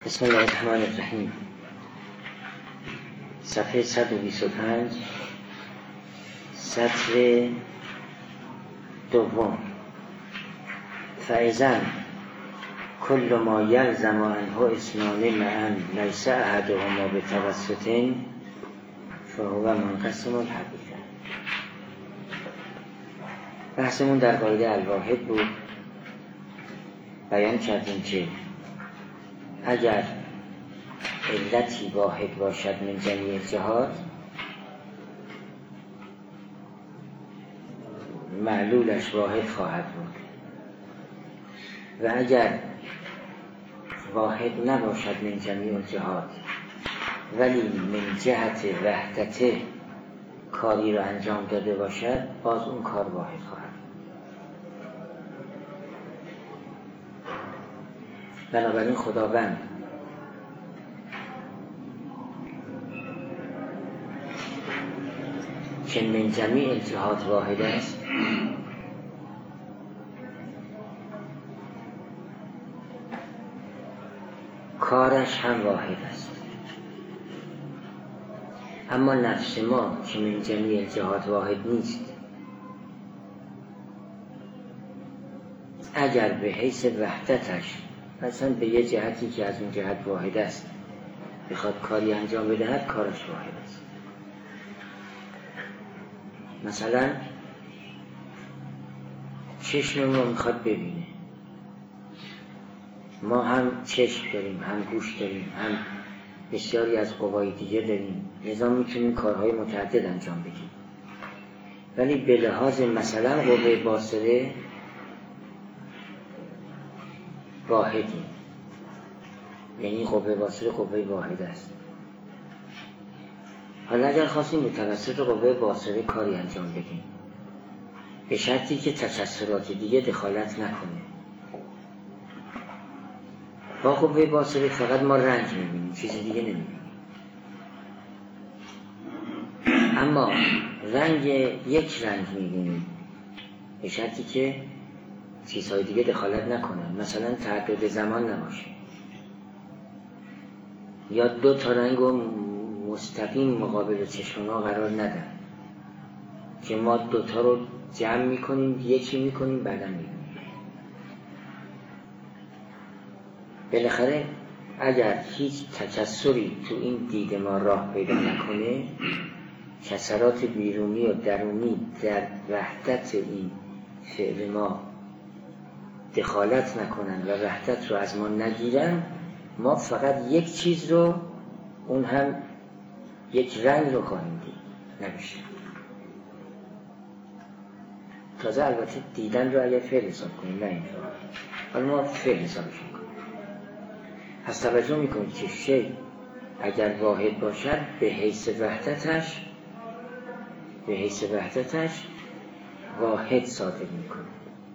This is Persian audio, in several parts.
بسم الله الرحمن الرحیم. صفحه 125 سطر دوم. فاذا کل ما یلزم عنه اثنان معا لیس احدهما بتوسط فهو منقسم الحقیقه. بحثمون در قاعده الواحد بود. بیان کردیم که اگر علتی واحد باشد من جمیع جهات، معلولش واحد خواهد بود، و اگر واحد نباشد من جمیع جهات ولی من جهت وحدت کاری را انجام داده باشد، باز اون کار واحد خواهد. بنابراین خداوند که من جمیع الجهات واحد است، کارش هم واحد است. اما نفس ما که من جمیع الجهات واحد نیست، اگر به حیث وحدتش مثلا به یه جهتی که از اون جهت واحد است بخواد کاری انجام بدهد، کارش واحد است. مثلا چشم ما میخواد ببینه، ما هم چشم داریم، هم گوش داریم، هم بسیاری از قوای دیگه داریم، لذا میتونیم کارهای متعدد انجام بدیم. ولی به لحاظ مثلا قوه باصره واحدی، یعنی قوه باصره قوه واحد است. حالا اگر خواستیم به توسط قوه باصره کاری انجام بدیم، به شرطی که تکثرات دیگه دخالت نکنه. با قوه باصره فقط ما رنگ میبینیم، چیز دیگه نمیبینیم. اما رنگ یک رنگ میبینیم به شرطی که چیزهای دیگه دخالت نکنه، مثلا تعدد زمان نباشه، یا دو تا رنگ رو مستقیم مقابل چشم ما قرار ندن که ما دوتا رو جمع میکنیم، یکی میکنیم، بعدا میبینیم. بالاخره اگر هیچ تکثری تو این دید ما راه پیدا نکنه، کثرات بیرونی و درونی در وحدت این فعل ما دخالت نکنن و وحدت رو از ما نگیرن، ما فقط یک چیز رو، اون هم یک رنگ رو خواهیم دید، نمیشه. تازه البته دیدن رو اگر فعل حساب کنیم، نه اینطور. حالا ما فعل حسابش میکنیم. پس توجه میکنید که شی اگر واحد باشد به حیث وحدتش واحد صادر میکنه.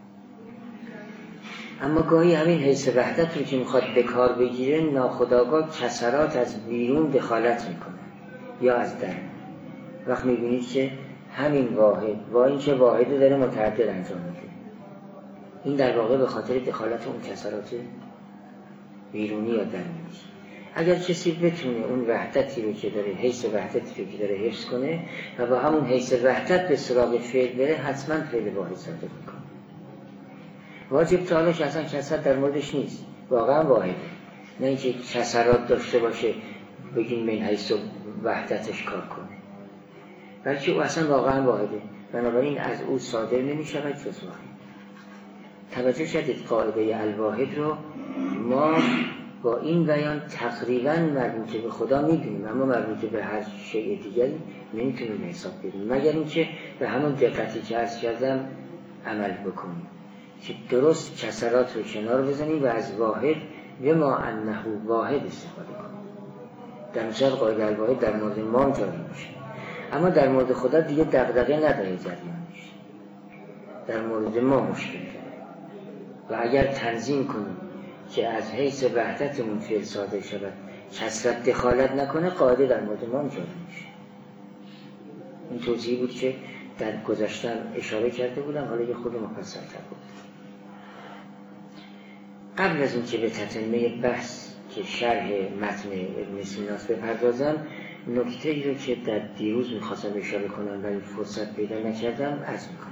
اما گاهی همین حیث وحدت رو که میخواد به کار بگیره، ناخودآگاه کثرات از بیرون دخالت میکنه یا از در. وقت میبینید که همین واحد با این که واحد داره متعدد انجام میده، این در واقع به خاطر دخالت اون کثرات بیرونی یا درونی. اگر کسی بتونه اون وحدتی رو که داره، حیث وحدتی رو که داره حفظ کنه و با همون حیث وحدت به سراغ فعل بره، حتما فعل واحد صادر میکنه. واجب تعالیش اصلا کثرت در موردش نیست، واقعا واحده. نه اینکه کثرات داشته باشه بگیم من حیث وحدتش کار کنه، بلکه او اصلا واقعا واحده. بنابراین از او صادر نمی‌شود جز واحد. توجه شدید قاعده الواحد رو ما با این بیان تقریبا مربوط به خدا میدونیم، اما مربوط به هر شیء دیگری نمیتونیم حساب بدیم، مگر اینکه به همون دقتی که عرض کردم عمل بکنیم که درست کثرات رو کنار بزنیم و از واحد به ما انه واحد استفاده کنیم. در مثال قاعده الواحد در مورد ما جاری میشه، اما در مورد خدا دیگه دغدغه نداره، جریان میشه. در مورد ما مشکل داره و اگر تنظیم کنیم که از حیث وحدتمون فعل صادر شود، کثرت دخالت نکنه، قاعده در مورد ما جاری میشه. این توضیحی بود که در گذشتن اشاره کرده بودم، حالا یه خود مفصل‌تر بود. قبل از این که به تتمه بحث که که شرح متن ابن سینا بپردازم، نکته ای رو که در دیروز میخواستم اشاره کنم ولی فرصت پیدا نکردم عرض میکنم.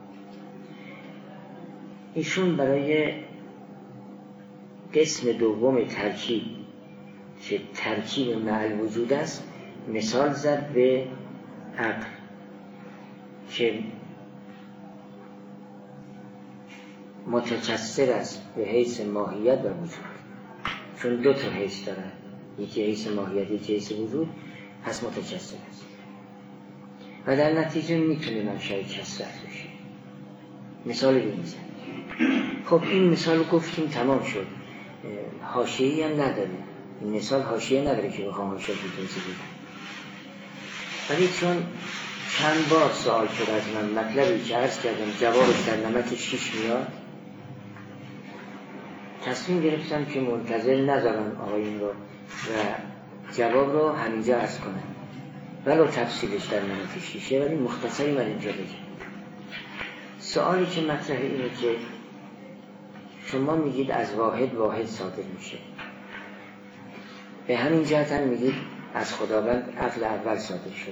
ایشون برای قسم دوم ترکیب که ترکیب مع الوجود است مثال زد به عقل که متکثر است به حیث ماهیت و وجود، چون دو تا حیث دارد، یکی حیث ماهیت یکی حیث وجود، پس متکثر است و در نتیجه میتونه منشأ کثرت بشه. مثال بزنیم. خب این مثال گفتیم تمام شد، حاشیه‌ای هم نداره، این مثال حاشیه نداره که بخوام حاشیه توضیح بدم. ولی چون چند بار سوال شد از من مطلبی که عرض کردم جوابش در نمک 6 میاد، تصمیم گرفتم که منتظر نذارم آقایون رو و جواب رو همینجا عرض کنم، ولو تفصیلش در نمک 6، ولی مختصری من اینجا بگم. سوالی که مطرحه اینه که شما میگید از واحد صادر میشه، به همین جهت هم میگید از خداوند عقل اول صادر شده.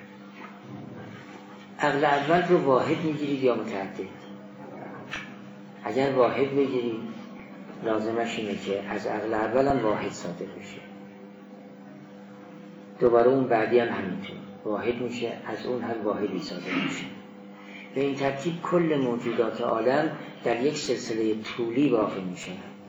عقل اول رو واحد میگیرید یا متعدد؟ اگر واحد بگیرید لازمش اینه که از عقل اول هم واحد صادر بشه، دوباره اون بعدی هم همینطور واحد میشه، از اون هم واحدی صادر میشه. به این ترتیب کل موجودات عالم در یک سلسله طولی واقع میشه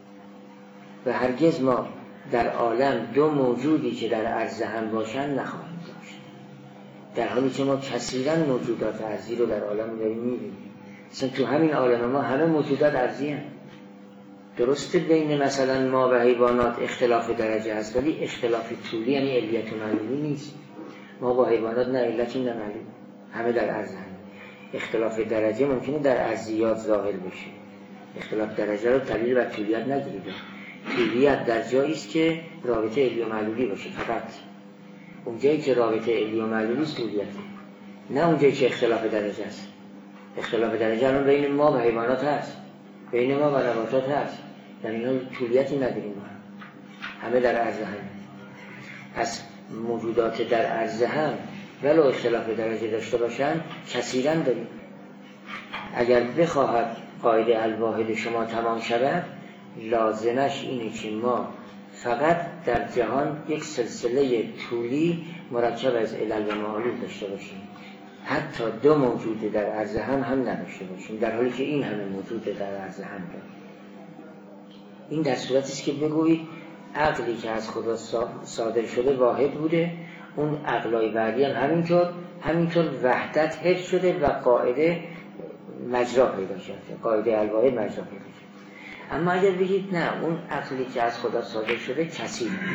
و هرگز ما در عالم دو موجودی که در عرض هم باشن نخواهیم داشت، در حالی که ما کثیرا موجودات عرضی رو در عالم داریم میبینیم. مثلا تو همین عالم ما همه موجودات عرضی هم. درسته بین مثلا ما و حیوانات اختلاف درجه هست، ولی اختلاف طولی یعنی علیت و معلولی نیست. ما با حیوانات نه علتی نه معلولی، همه در عرض هم. اختلاف درجه ممکنه در ارضیات ظاهر بشه، اختلاف درجه رو دلیل بر طولیت نگیرید. طولیت در جایی است که رابطه علی و معلولی باشه، فقط اونجایی که رابطه علی و معلولی است طولیته، نه اونجایی که اختلاف درجه است. اختلاف درجه الان بین ما و حیوانات هست، بین ما و نباتات هست، در اینا طولیتی نداریم، همه در عرض هم. پس موجودات در عرض هم ولو اختلاف درجه داشته باشن کثیرا داریم. اگر بخواهد قاعده الواحد شما تمام شود، لازمش اینه که ما فقط در جهان یک سلسله طولی مرکب از علل و معالول داشته باشیم، حتی دو موجود در عرض هم نداشته باشیم، در حالی که این همه موجود در عرض هم داریم. این در صورتی است که بگویید عقلی که از خدا صادر شده واحد بوده، اون عقلای بعدی هم همینطور وحدت حفظ شده و قاعده مجرا پیدا شده، قاعده الواحد مجرا پیدا شده. اما اگر بگید نه، اون عقلی که از خدا صادر شده کثیر بوده،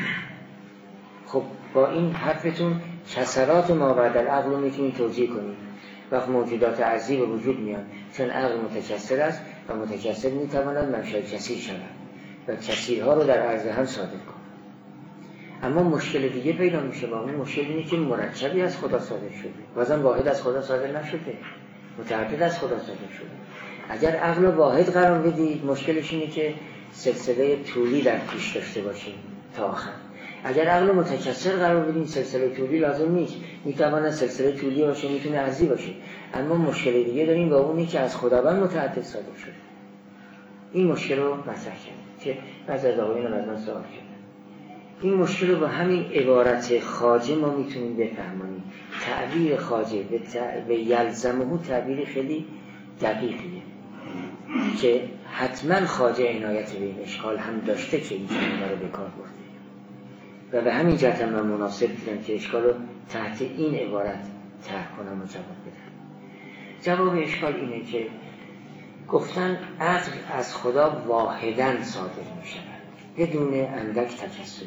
خب با این حرفتون کثرات ما بعد العقل رو میتونید توجیه کنید. وقت موجودات عرضی به وجود میان، چون عقل متکثر است و متکثر میتواند منشأ کثیر شود و کثیرها رو در عرض هم صادر کنه. اما مشکل دیگه پیدا میشه، با اون مشکل اینه که مرکبی از خدا صادر شده، بازم واحد از خدا صادر نشده، متعدد از خدا صادر شده. اگر عقل واحد قرار بدید، مشکلش اینه که سلسله طولی در پیش داشته باشیم تا آخر. اگر عقل متکثر قرار بدید، سلسله طولی لازم نیست، میتونه سلسله طولی باشه، میتونه عرضی باشه. اما مشکل دیگه داریم، با اونی که از خداوند متعدد صادر شده. این مشکل رو مطرح کردیم که بعضی از آقایون از من سوال کردن. این مشکل رو با همین عبارت خواجه ما میتونیم بفهمیم. تعبیر خواجه به یلزمه تعبیر خیلی دقیقیه که حتما خواجه عنایت به این اشکال هم داشته که این کلمه رو به کار برده و به همین جهت من مناسب دیدم که اشکال رو تحت این عبارت طرح کنم و جواب بدم. جواب اشکال اینه که گفتن عقل از خدا واحداً صادر می شود بدون اندک تکثری،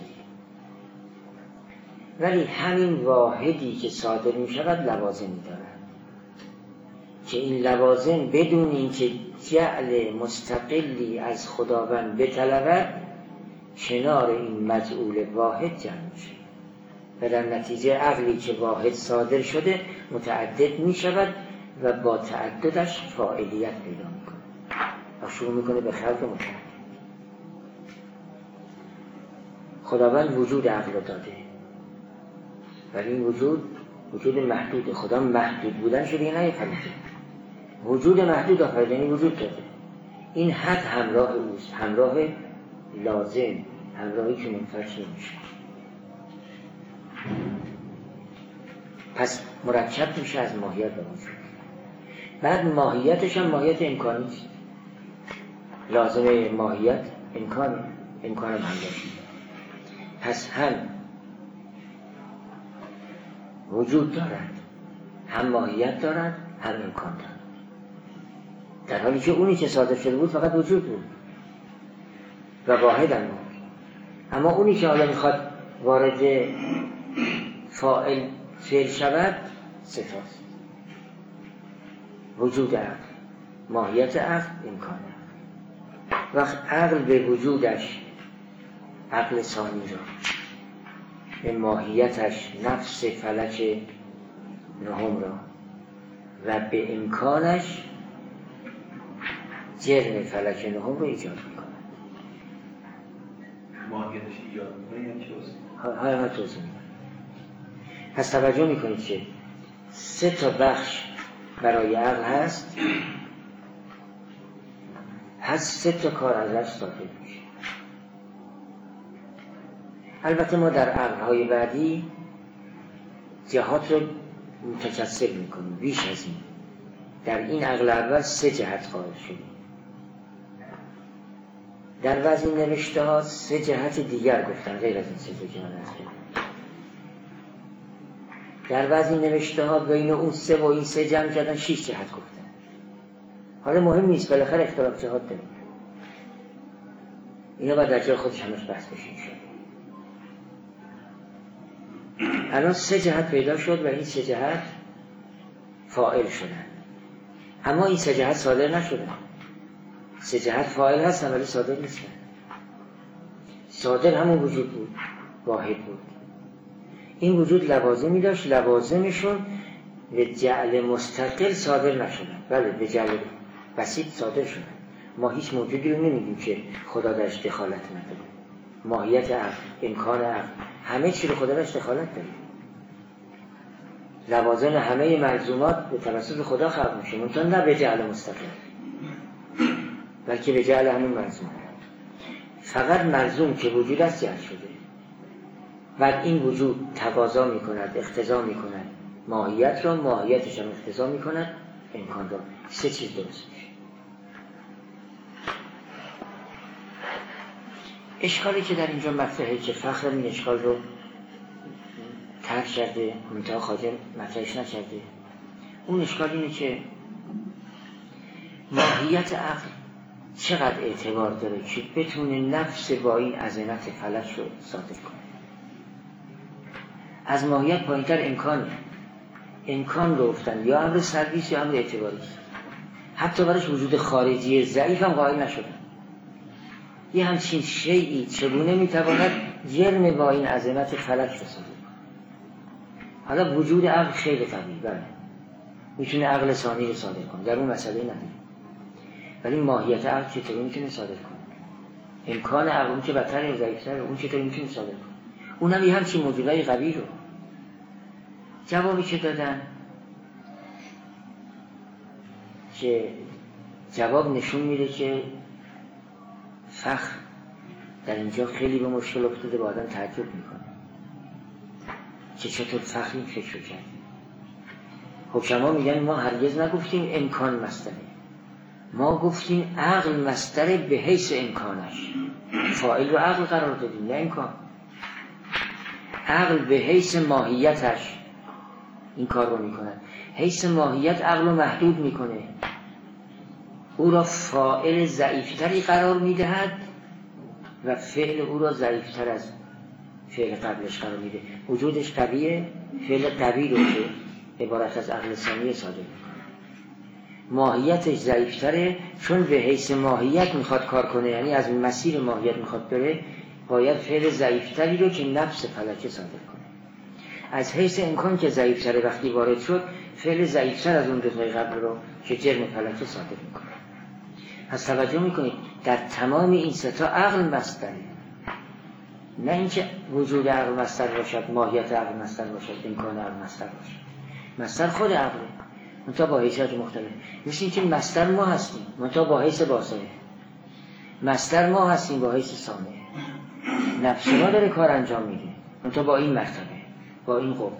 ولی همین واحدی که صادر می شود لوازمی دارد که این لوازم بدون اینکه جعل مستقلی از خداوند بطلبد کنار این مجعول واحد جمع میشه و در نتیجه عقلی که واحد صادر شده متعدد می شود و با تعددش فاعلیت پیدا میکنه و شروع میکنه به خلق متعدد. خداوند وجود عقل داده، ولی این وجود محدود. خدا محدود بودن شده یا نه؟ وجود محدود آفریده، یعنی وجود داده. این حد همراه اوست، همراه لازم، همراهی که منفرش نمیشه. پس مرکب میشه از ماهیت به وجود. بعد ماهیتش هم ماهیت امکانی است. لازم ماهیت امکان هم داشت. پس هم وجود دارد، هم ماهیت دارد، هم امکان دارد. در حالی که اونی که صادر شده بود فقط وجود بود و واحد هم بود. اما اونی که حالا میخواد وارد فاعل شود صفاست. وجود عقل، ماهیت عقل، امکان عقل. وقت عقل به وجودش عقل ثانی را، به ماهیتش نفس فلک نهم را و به امکانش جرم فلک نهم را ایجاد میکند. ماهیتش ایجاد میکنه های ما توضیح میکنه. پس توجه میکنید که 3 تا بخش برای عقل هست، هر 3 تا کار ازش صادر میشه. البته ما در عقل‌های بعدی جهات رو متکثر میکنیم بیش از این. در این عقل اول 3 جهت قائل شدیم. در وضع نوشته ها 3 جهت دیگر گفتن غیر از این 3 جهت هست. در وضع نوشته ها بین اون 3 و این 3 جمع کردن 6 جهت گفتن. حالا مهم نیست، بالاخره اختلاف جهات داریم. اینا باید در جای خودش همش بحث بشین شد. الان 3 جهت پیدا شد و این 3 جهت فاعل شدن. اما این 3 جهت صادر نشدن. 3 جهت فاعل هستن ولی صادر نیستن. صادر همون وجود بود، واحد بود. این وجود لوازمی داشت، لوازمشون به جعل مستقل صادر نشدن. بله به جعل بسیط صادر شدن. ما هیچ موجودی رو نمیگیم که خدا درش دخالت نداره. ماهیت عقل، امکان عقل، همه چی رو خدا درش دخالت داره. لوازم همه ملزومات به توسط خدا خلق میشه، منتها نه به جعل مستقل، بلکه به جعل همون ملزوم. فقط ملزوم که وجود است جعل شده. بعد این وجود تقاضا میکند، اقتضا میکند ماهیت را، ماهیتش هم اقتضا میکند امکان را. 3 چیز درست میشه. اشکالی که در اینجا مطرحه که فخر این اشکال رو ترک کرده، منتها خواجه مطرحش نکرده. اون اشکال اینه که ماهیت عقل چقدر اعتبار داره که بتونه نفس با این عظمت فلک رو صادر کنه. از ماهیت پایین‌تر امکانه. امکان رو گفتن یا امر سلبیست یا امر اعتباریست. حتی برش وجود خارجی ضعیف هم قائل نشدن. یه همچین شیئی چگونه میتواند جرم با این عظمت فلک رو صادر کنه؟ حالا وجود عقل خیلی قوی، بله میتونه عقل ثانی رو صادر کنه، در اون مسئله نداره. ولی ماهیت عقل چطوری میتونه صادر کنه؟ امکان عقل اون که بدتر یا ضعیفتر، اون چطوری میتونه صادر کنه؟ اونم یه همچین موجودای قوی رو. جوابی که دادن که جواب نشون میده که فخر در اینجا خیلی به مشکل افتاده، با آدم تعجب میکنه که چطور فخر این فکر کرد. حکما میگن ما هرگز نگفتیم امکان مصدره، ما گفتیم عقل مصدر به حیث امکانش. فاعل رو عقل قرار دادیم نه امکان. عقل به حیث ماهیتش این کار رو میکنه. حیث ماهیت عقل رو محدود میکنه، او را فاعل ضعیفتری قرار میدهد و فعل او را ضعیفتر از فعل قبلش قرار میده. وجودش قویه، فعل قوی رو که عبارت از عقل ثانی صادر میکنه. ماهیتش ضعیفتره، چون به حیث ماهیت میخواد کار کنه، یعنی از مسیر ماهیت میخواد بره، باید فعل ضعیفتری رو که نفس فلکه صادر کنه. از حیث امکان که ضعیفتره وقتی وارد شد، فعل ضعیفتر از اون دو تای قبل رو که جرم فلکه صادر میکنه. پس توجه میکنید در تمام این 3 تا عقل مصدره. نه اینکه وجود عقل مصدر باشد، ماهیت عقل مصدر باشد، امکان عقل مصدر باشد. مصدر خود عقله، منتها با حیثیت مختلف. مثل اینکه مصدر ما هستیم منتها با حیث باصره، مصدر ما هستیم با حیث سامع. نفس ما داره کار انجام میده منتها با این مرتبه، با این قوه.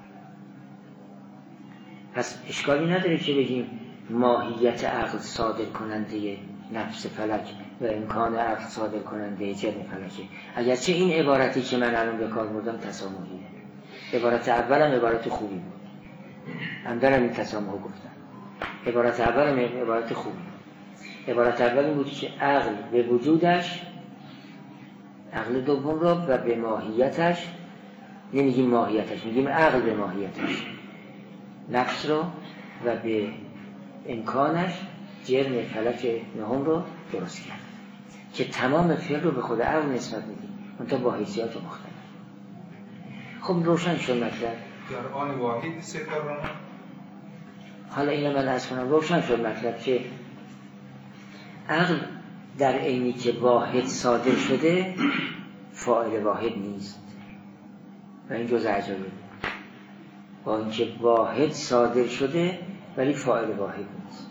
پس اشکالی نداره که بگیم ماهیت عقل صادر کننده نفس فلک و امکان عقل صادر کننده جرم فلکه، اگرچه این عبارتی که من الان به کار بردم تسامحیه. عبارت اولم عبارت خوبی بود، همدارم این تسامح گفتم. عبارت اولم عبارت خوبی بود. عبارت اول این بود که عقل به وجودش، عقل دوم را و به ماهیتش، نمیگیم ماهیتش، میگیم عقل به ماهیتش، نفس رو و به امکانش جرم فلک نهم رو درست کرد که تمام فعل رو به خود عقل نسبت میدیم منتها با حیثیات مختلف. خب روشن شد مطلب در آن واحد سه کار رو. حالا اینو من عرض کنم. روشن شد مطلب که عقل در عینی که واحد صادر شده فاعل واحد نیست و این جز عجایب. با اینکه واحد صادر شده ولی فاعل واحد نیست.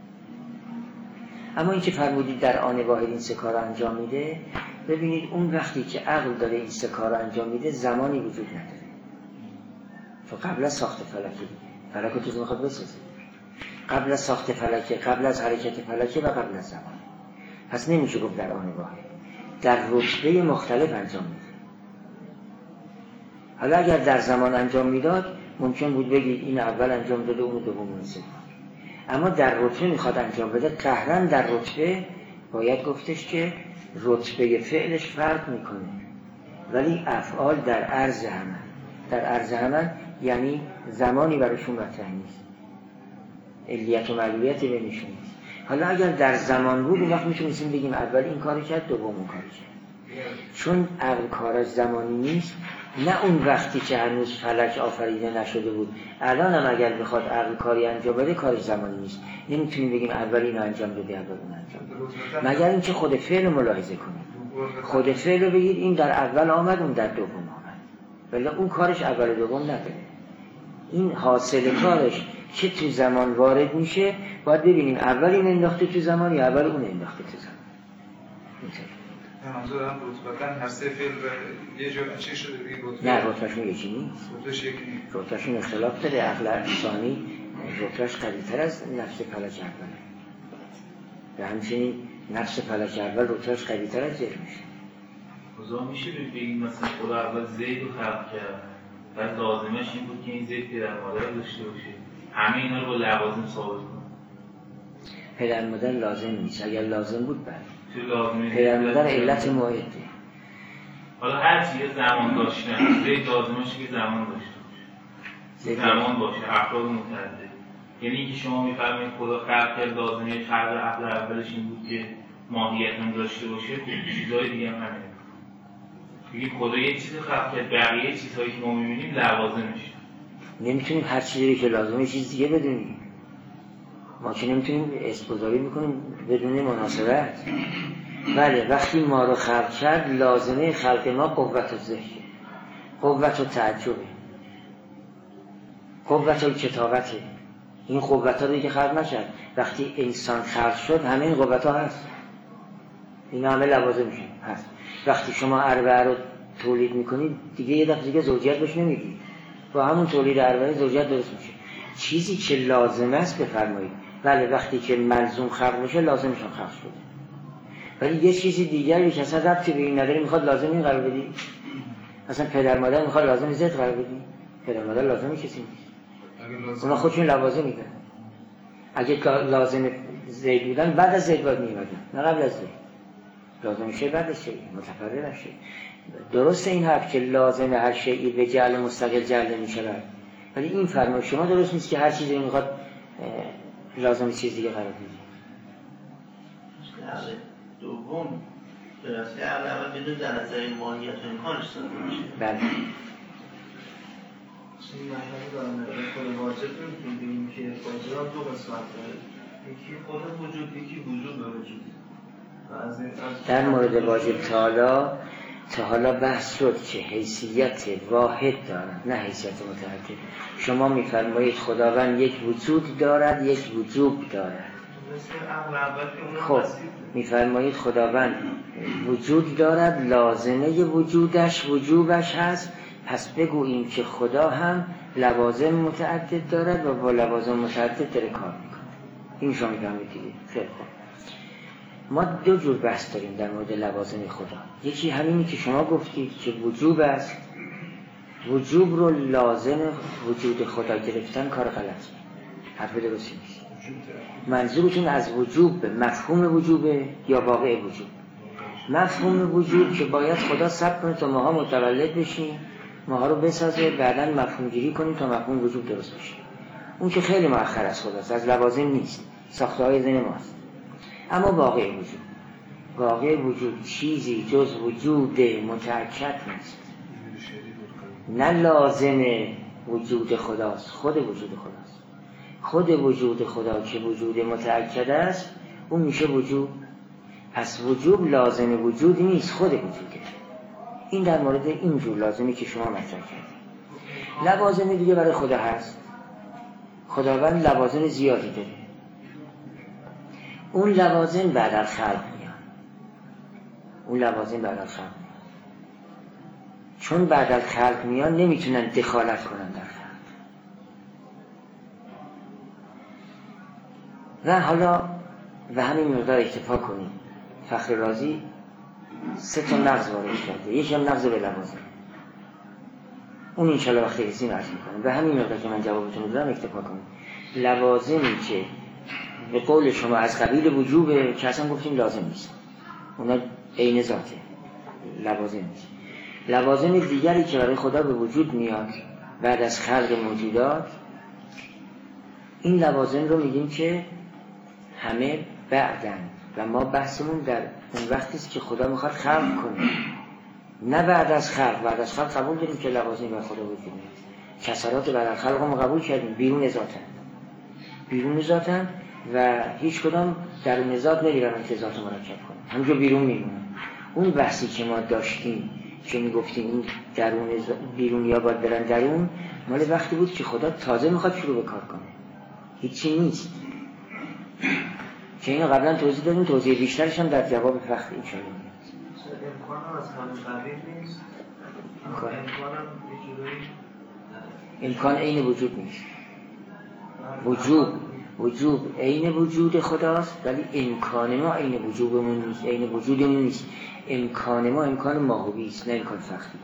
اما اینکه فرمودید در آن واحد این سه کار انجام میده، ببینید اون وقتی که عقل داره این سه کار انجام میده زمانی وجود نداره، چون قبل از ساخت فلک رو تو میخواد بسازه، قبل از ساخت فلکه، قبل از حرکت فلکه و قبل از زمان. پس نمیشه گفت در آن واحد، در رتبه مختلف انجام میده. حالا اگر در زمان انجام میداد ممکن بود بگید این اول انجام داده اون دوم اونسه، اما در رتبه میخواد انجام بده. قهرن در رتبه باید گفتش که رتبه فعلش فرق میکنه ولی افعال در عرض همن. در عرض همن یعنی زمانی براشون مطرح نیست، علیت و معلولیتی بینشون نیست. حالا اگر در زمان بود اون وقت میتونستیم بگیم اول این کاری کرد دوم اون کاری کرد. چون عقل کارش زمانی نیست، نه اون وقتی که هنوز فلک آفریده نشده بود، الان هم اگر بخواد عقل کاری انجام بده کارش زمانی نیست. نمیتونیم بگیم اول اینو انجام بده اول اون انجام بده، مگر اینکه خود فعل ملاحظه کنیم. خود فعل رو بگید این در اول آمد اون در دوم آمد، ولی اون کارش اول دوم نداره. این حاصل کارش که تو زمان وارد میشه باید ببینیم اول این انداخته تو زمان یا اول اون انداخته تو زمان. منظورم رتبتاً هر سه فعل یه جور چی شده دیگه رتبه؟ نه رتبهشون یکی نیست. رتبهشون اختلاف داره. عقل ثانی رتبهش قوی‌تر از نفس فلک اوله و همچنین نفس فلک اول رتبهش قوی‌تر از جرمش. خدا میشه بگیم مثلا خدا اول زید رو خلق کرد بعد لازمش این بود که این زید پدر مادر داشته باشه، همه اینا رو با لوازم ثابت کنه. پدر مادر لازم نیست، اگر لازم بود بعد پدر مادر علت موعده. حالا هر چیه زمان داشتن زید لازمش که زمان داشته باشه، زمان باشه، افراد متعدد. یعنی اینکه شما میفرمایید خدا خلق کرد لازمه خلق عقل اولش این بود که ماهیت هم داشته باشه، چیزهای دیگه هم همینه. بگید خدا یه چیز خلق کرد، بقیه چیزهایی که ما می‌بینیم لوازمش. نمیتونیم هر چیزی که لازمه چیز دیگه بدونیم. ما که نمیتونیم اسم‌گذاری میکنیم بدون مناسبت. بله وقتی ما رو خلق کرد لازمه خلق ما قوت و ذکر، قوت و تعجبه، قوت و کتابته. این قوت ها رو که خلق نشد، وقتی انسان خلق شد همه این قوت ها هست، این همه لوازم هست. وقتی شما اربعه رو تولید میکنید دیگه یه دفعه دیگه زوجیت بهش نمیگید، با همون تولید اربعه زوجیت درست میشه. چیزی که لازم است بفرمایید. بله وقتی که ملزوم خلق میشه لازمشون خلق شده، ولی یه چیزی دیگری که اصلا ربطی به این نداره میخواد لازم این قرار بدی. اصلا پدر مادر میخواد لازم زید قرار بدی، پدر مادر لازمی کسی نیست، اونا خودشون لوازم میدن. اگه لازم زید بودن بعد از زید باید میمدن، نه قبل از زید. لازم شه بعد از شیء متفرع نشه. درسته این حرف که لازم هر شیئی به جعل مستقل جعل میشود، ولی این فرمایش شما درست نیست که هر چیزی میخواد لازم چیز دیگه قرار بدی. دوم درسته اول بدون در نظر ماهیت و امکانش صادر میشه. بله این معنی دارم خود واجب نمیتونیم بگیم که واجب هم دو قسمت داره، یکی خود وجود، یکی وجود به وجود. در مورد واجب تعالی تا حالا بحث شد که حیثیت واحد دارد نه حیثیت متعدد. شما میفرمایید خداوند یک وجود دارد، یک وجوب دارد. خب میفرمایید خداوند وجود دارد، لازمه وجودش وجوبش هست، پس بگوییم که خدا هم لوازم متعدد دارد و با لوازم متعدد داره کار میکنه. این شما میفهمید دیگه. خیلی خوب. ما دو جور بحث داریم در مورد لوازم خدا. یکی همینی که شما گفتید که وجوب است، وجوب رو لازم وجود خدا گرفتن کار غلطی، حرف درستی نیست. منظورتون از وجوب به مفهوم وجوبه یا واقع وجوب؟ مفهوم وجوب که باید خدا صبر کنه تا ماها متولد بشیم، ماها رو بسازه، بعداً مفهوم گیری کنیم تا مفهوم وجوب درست بشه. اون که خیلی مؤخر از خداست، از لوازم نیست، ساخته های ذهن ماست. اما واقع وجود، واقع وجود چیزی جز وجود متأکد نیست، نه لازم وجود خداست، خود وجود خداست. خود وجود خدا که وجود متأکد است اون میشه وجود. پس وجود لازم وجود نیست، خود وجوده. این در مورد اینجور لازمی که شما مطرح کردید. لوازم دیگه برای خدا هست. خداوند لوازم زیادی داره. اون لوازم بعد از خلق میان. اون لوازم بعد از خلق میان. چون بعد از خلق میان نمیتونن دخالت کنن در خلق. و حالا به همین مقدار اکتفا کنیم. فخر رازی 3 نقض وارد کرده. یکی هم نقض به لوازم. اون انشالله وقتی رسیم عرض میکنم. به همین مقدار که من جوابتون دادم اکتفا کنیم. لوازمی که به قول شما از قبیل وجوبه که اصلا گفتیم لازم نیست، اونا عین ذاته، لوازم نیست. لوازم دیگری که برای خدا به وجود میاد بعد از خلق موجودات، این لوازم رو میگیم که همه بعدن و ما بحثمون در اون وقتی است که خدا میخواد خلق کنه، نه بعد از خلق. بعد از خلق قبول داریم که لوازم برای خدا وجود میاد. کسرات بعد از خلق ما قبول کردیم، بیرون ذاتن، بیرون ذاتن و هیچ کدام درون ذات نمیرن که ذات مرکب کنن، همونجا بیرون میمونن. اون بحثی که ما داشتیم که میگفتیم این درون بیرون یا باید برن درون، مال وقتی بود که خدا تازه میخواد شروع به کار کنه، هیچی نیست. که اینو قبلا توضیح دادیم، توضیح بیشترش هم در جواب فخر این شده. امکان هم از همون قبیل نیست. امکان عین وجود نیست. وجود عین وجود خداست، ولی امکان ما عین وجودمون نیست، عین وجودمون نیست. امکان ما امکان ماهوی است، نه امکان فخری.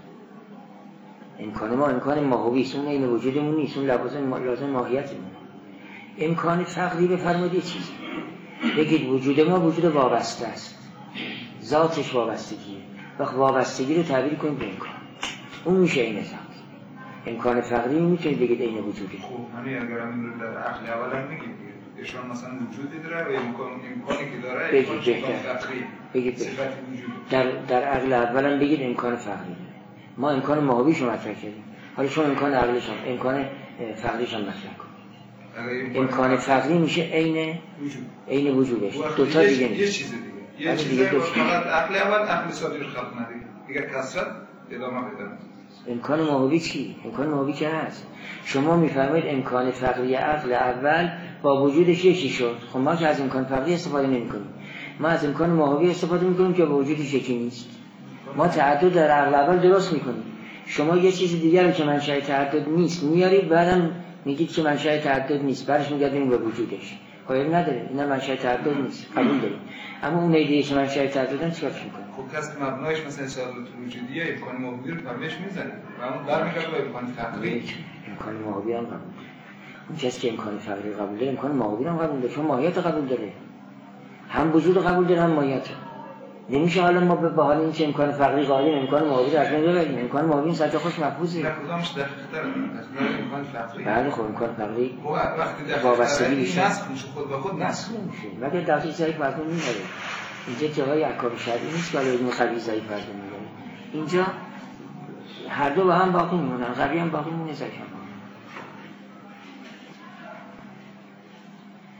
امکان ما امکان ماهوی است، اون عین وجودمون نیست، اون لازم ماهیتمون. امکان فقری بفرمایید یه چیزی بگید وجود ما وجود وابسته است، ذاتش وابستگیه. وقت وابستگی رو تعبیر کنید به امکان، اون میشه عین ذات. امکان فقری میتونید بگید عین وجوده. خب همین اگر این رو در عقل اول هم بگید ایشان مثلا وجودی داره و امکانی که داره امکان فقری بگید صفت وجود. در عقل اول هم بگید امکان فقری. ما امکان ماهویش رو مطرح کردیم، حالا شما امکان عقلش هم امکان فقریش هم مطرح کنید. امکان فقری میشه عین وجودش. دو تا دیگه نیست. یه چیز دیگه، یه چیزی فقط عقل اول عقل ثانی رو خلق نداره دیگه، کثرت ادامه بده. امکان ماهوی چی؟ امکان ماهوی که هست. شما میفرمایید امکان فقری عقل اول با وجودش یکی شد. خب ما که از امکان فقری استفاده نمی‌کنیم، ما از امکان ماهوی استفاده می‌کنیم که با وجودش یکی نیست. ما تعدد در عقل اول درست می‌کنیم. شما یه چیز دیگر رو که منشأ تعدد نیست میارید، بعدم میگید که منشأ تعدد نیست، بعدش میگردیم به وجودش. خب نداره، اینا منشأ تعدد نیست، قبول داریم. اما اون ایده که منشأ تعددن چیکار می‌کنه؟ خب کسی مبنایش مثلا اصالت وجودیه امکان ماهوی رو پرمش میزنه و اون برمیگرده به امکان فقری. امکان ماهوی هم قبول. اون کسی که امکان فقری قبول داره امکان ماهوی هم قبول داره، چون ماهیت قبول داره، هم وجود قبول داره هم ماهیت. نمیشه حالا ما به حال این که امکان فقری قائلیم امکان ماهوی رو از بین ببریم. امکان ماهوی این سطح خوش محفوظه. نه کدامش دقیق‌تره از امکان فقری. بله خب امکان فقری وقتی دقیق وابستگی بیشتر نسخ میشه، خود به خود نسخ میشه. مگر دقیق ضعیف مفهوم میاره. اینجا جای احکام شرعی نیست که علم قوی ضعیف فرض میاره. اینجا هر دو با هم باقی میمونن، قوی هم باقی میمونه، ضعیف هم.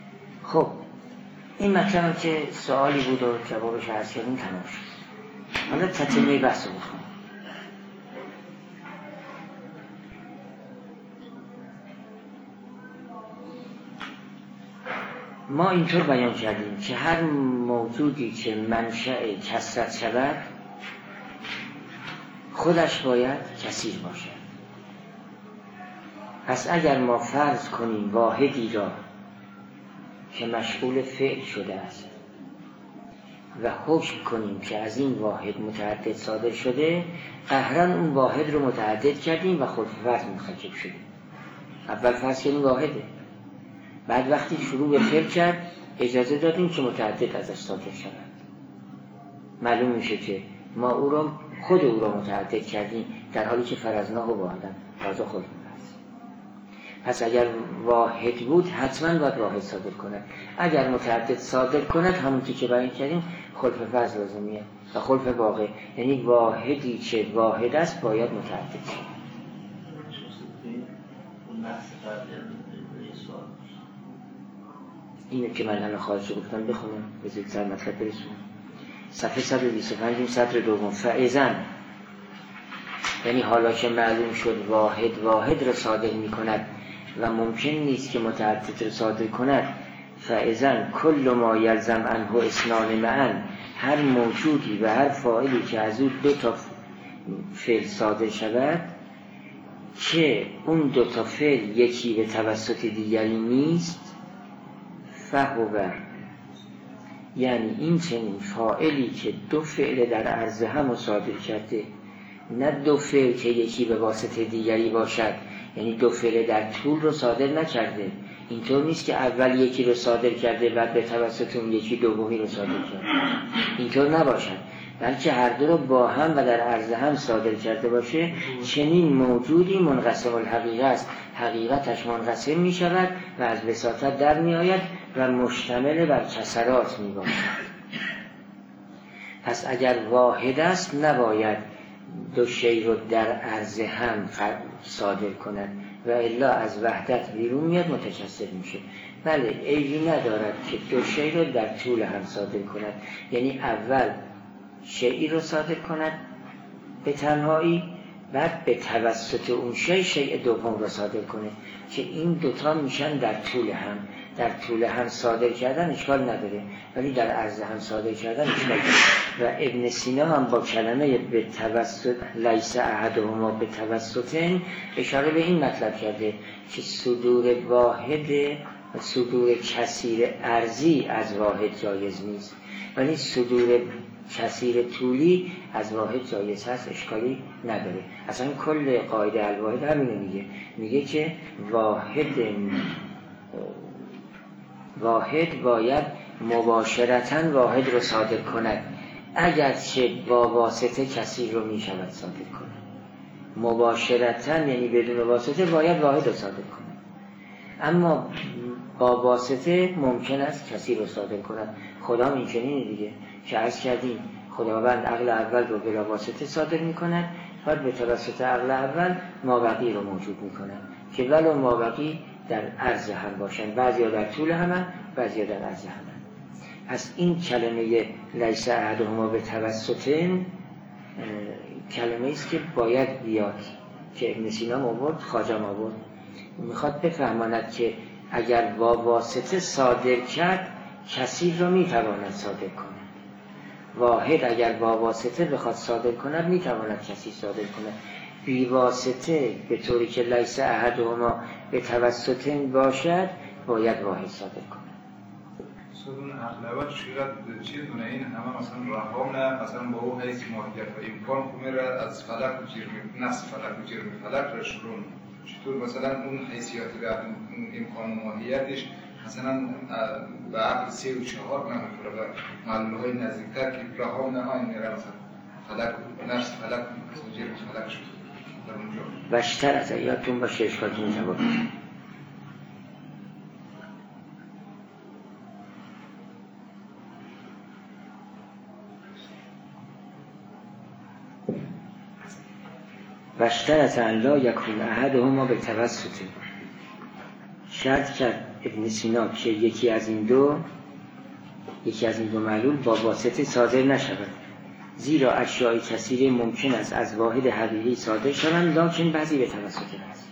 خب این مطلب که سوالی بود و جوابش عرض کردیم تمام شد. حالا تتمه بحث رو بخونم. ما اینطور بیان کردیم که هر موجودی که منشأ کثرت شود خودش باید کثیر باشد. پس اگر ما فرض کنیم واحدی را که مشغول فعل شده است و حکم کنیم که از این واحد متعدد صادر شده، قهرن اون واحد رو متعدد کردیم و خود فرض منخجب شدیم. اول فرض کردیم واحده، بعد وقتی شروع به فعل کرد اجازه دادیم که متعدد ازش صادر شود. معلوم میشه که ما خود او را متعدد کردیم در حالی که فرضناه و واحدن تازه خود فرض. پس اگر واحد بود حتما باید واحد صادر کند. اگر متعدد صادر کند همونطور که بیان کردیم خلف فرض لازمیه و خلف واقع، یعنی واحدی که واحد است باید متعدد شد. اینه که من همه خواهش رو گفتم بخونم بذارید سر مطلب برسونم. صفحه 125 سطر دوم. فاذن، یعنی حالا که معلوم شد واحد را صادر می کند و ممکن نیست که متعدد را صادر کند، فاذن کل ما یلزم عنه اثنان معا، هر موجودی و هر فاعلی که از او دو تا فعل صادر شود که اون دو تا فعل یکی به توسط دیگری نیست، فهو، یعنی این چنین فاعلی که دو فعل در عرض هم صادر کرده، نه دو فعل که یکی به واسطه دیگری باشد، یعنی دو فعل در طول رو صادر نکرده. اینطور نیست که اول یکی رو صادر کرده بعد به توسط اون یکی دومی رو صادر کرده، اینطور نباشد، بلکه هر دو رو با هم و در عرض هم صادر کرده باشه. چنین موجودی منقسم الحقیقه است، حقیقتش منقسم می شود و از وساطت در می آید و مشتمل بر کسرات می باشد. پس اگر واحد است نباید دو شی رو در عرض هم صادر کند و الا از وحدت بیرون میاد متکثر میشه. بله، عیبی ندارد که دو شی رو در طول هم صادر کند، یعنی اول شیئی رو صادر کند به تنهایی، بعد به توسط اون شیء دوم رو صادر کنه که این دوتا میشن در طول هم. در طول هم صادر کردن اشکال نداره، ولی در عرض هم صادر کردن اشکال داره. و ابن سینا هم با کلمه به توسط لیس احدهما به توسطن اشاره به این مطلب کرده که صدور واحد و صدور کثیر ارضی از واحد جایز نیست، ولی صدور کثیر طولی از واحد جایز هست، اشکالی نداره. اصلا کل قاعده الواحد همینو میگه که واحد باید مباشرتاً واحد رو صادر کند، اگرچه با واسطه کثیر رو میشود صادر کند. مباشرتاً یعنی بدون واسطه باید واحد رو صادر کند، اما با واسطه ممکن است کثیر رو صادر کند. خدا اینچنینه دیگه که عرض کردیم خداوند عقل اول رو بلا واسطه صادر میکند، بعد به توسط عقل اول مابقی رو موجود میکند که ولو مابقی در عرض هم باشن، بعضی ها در طول هم، بعضی ها در عرض هم. پس این کلمه لیس احدهما به توسطن کلمه است که باید بیاد که ابن سینا آورد، خواجه آورد، میخواد بفهماند که اگر با واسطه صادر کرد کثیر رو میتواند صادر کند. واحد اگر با واسطه بخواد صادر کند میتواند کثیر صادر کند. بی واسطه به طوری که لیس احدهما به توسطن باشد باید واحد صادر کند. اون اغلبات چیز دونه این همه مثلا رحام نه مثلا با او حیث ماهیت و امکان کنه را از فلک و جرم نفس فلک و جرم فلک را شروع چطور مثلا اون حیثیاتی و امکان و ماهیتش مثلا به عقل 3 و 4 نمیخوره و معلومه های نزدیکتر که رحام نه های میره مثلا فلک و نفس فلک و جرم فلک شد در اونجا بشتر از ایاتون باشه اشکالتون جواب واشترط ان لا یکون احدهما به توسطه، شرط کرد ابن سینا که یکی از این دو معلول با واسطه صادر نشود، زیرا اشیاء کثیره ممکن است از واحد حقیقی صادر شوند، لکن بعضی به توسط است.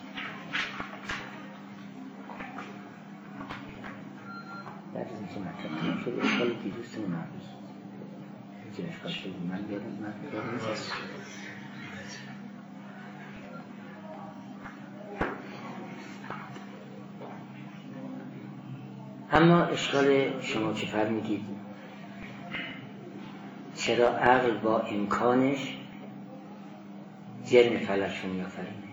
در از اینکه مطلب شد اشکال دیروستمون نبود اینجا اشکال شد من یادم نیست. اما اشکال شما که فرمودید چرا عقل با امکانش جرم فلک رو می‌آفرینه؟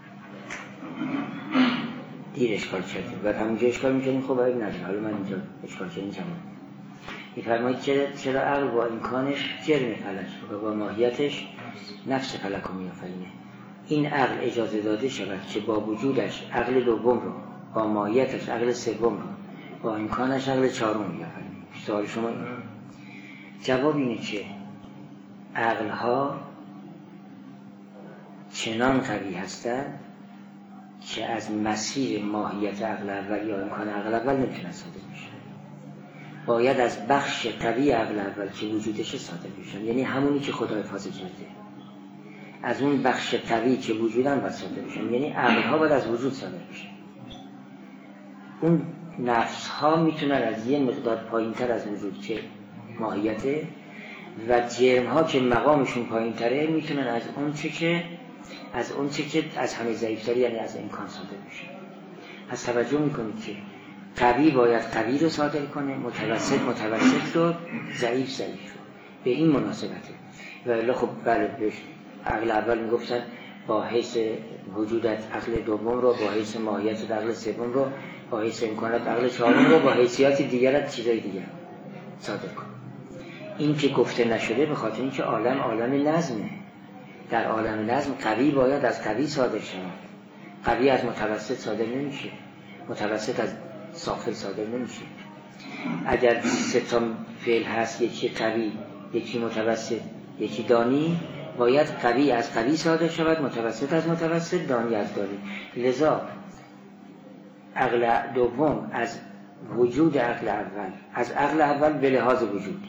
دیر اشکال شد و همونجا اشکال می‌کنیم. خب باید نداره، حالا من اینجا اشکال شدیم جمعه می‌فرمایید چرا عقل با امکانش جرم فلک و با ماهیتش نفس فلک رو می‌آفرینه. این عقل اجازه داده شود که با وجودش عقل دوم رو، با ماهیتش عقل سوم رو، با امکانش عقل چهارم بیافرینه. سوال شما اینه. جواب اینه که عقلها چنان قوی هستند که از مسیر ماهیت عقل اول یا امکان عقل اول نمیتونن صادر بشن. باید از بخش قوی عقل اول که وجودش صادر بشن، یعنی همونی که خدا حفاظت کرده، از اون بخش قوی که وجودن باید صادر بشن، یعنی عقلها باید از وجود صادر بشن. اون نفس ها میتونن از یه مقدار پایین تر از وجود که ماهیته و جرم ها که مقامشون پایین تره میتونن از اون چه که از همه ضعیفتری، یعنی از امکان صادر بشه. از توجه میکنید که قوی باید قوی رو صادر کنه، متوسط رو، ضعیف رو. به این مناسبته. و الا خب بله بهش عقل اول میگفتن با حیث وجودت عقل دوم رو، با حیث ماهیت عقل سوم رو، با حیث امکانات عقل چهارم رو، با حیثیات دیگرت چیزای دیگر صادر کن. این که گفته نشده به خاطر اینکه عالم نظمه. در عالم نظم قوی باید از قوی صادر شود. قوی از متوسط صادر نمیشه، متوسط از سافل صادر نمیشه. اگر سه تا فعل هست، یکی قوی، یکی متوسط، یکی دانی، باید قوی از قوی صادر شود، متوسط از متوسط، دانی از دانی. لذا عقل دوم از وجود عقل اول، از عقل اول به لحاظ وجود،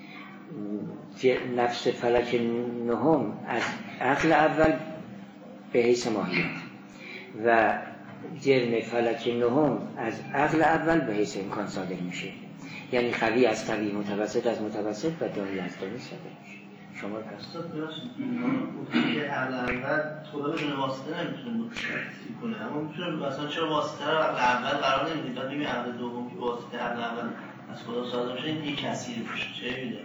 نفس فلک نهم از عقل اول به حیث ماهیت و جرم فلک نهم از عقل اول به حیث امکان صادر میشه. یعنی قوی از قوی، متوسط از متوسط و دانی از دانی صادر میشه. شما پس که عقل اول خدا بدون واسطه نمیتونه تشکیل کنه، اما میتونه مثلا چرا واسطه رو عقل اول قرار نمیدید؟ بعد میگه عقل دوم که واسطه عقل اول از خدا صادر میشه، این یک کثیر بشه. چه میدونه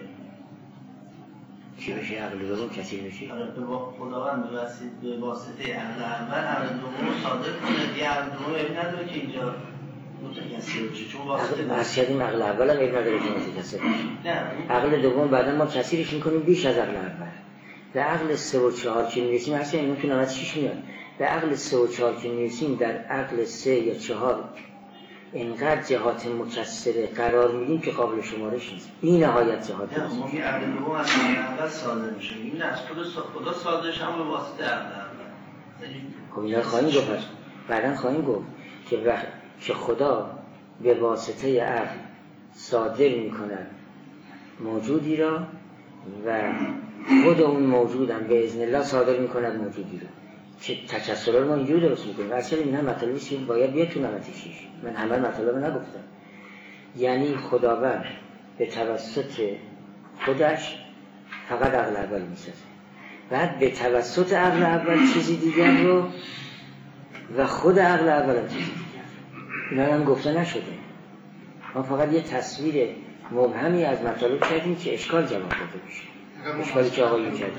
چی بشه عقل دوم کثیر بشه؟ آره، به خداوند به واسطه عقل اول عقل دوم رو صادر کنه. دیگه عقل دوم عیب نداره که اینجا متکثر بشه، چون واسطه مسجد عقل اول هم عیب نداره که متکثر بشه. عقل دوم بعدا ما کثیرش میکنیم بیش از عقل اول. به عقل 3 و 4 که میرسیم، اصلا این تو 96 میاد. به عقل 3 و 4 که میرسیم، در عقل 3 یا 4 اینقدر جهات مکثره قرار میدیم که قابل شمارش نیست. این نهایت جهات است. ما میگه عقل دوم از عقل اول صادر میشه. این از خدا صادر شه، به واسطه عقل اول. خب اینا خواهیم گفت، بعداً خواهیم گفت که خدا به واسطه عقل صادر میکند موجودی را و خود اون موجودم به اذن الله صادر میکند موجودی را، که تکثر رو ما اینجوری درست میکنیم. اصلا این هم مطالبی که باید بیاد تو 96. من همه مطالب نگفتم. یعنی خداوند به توسط خودش فقط عقل اول میسازه، بعد به توسط عقل اول چیزی دیگر رو و خود عقل اول هم چیزی دیگر. اینا هم گفته نشده. ما فقط یه تصویر مبهمی از مطالب کردیم که اشکال جواب داده بشه. اشکالی که آقایون کردیم.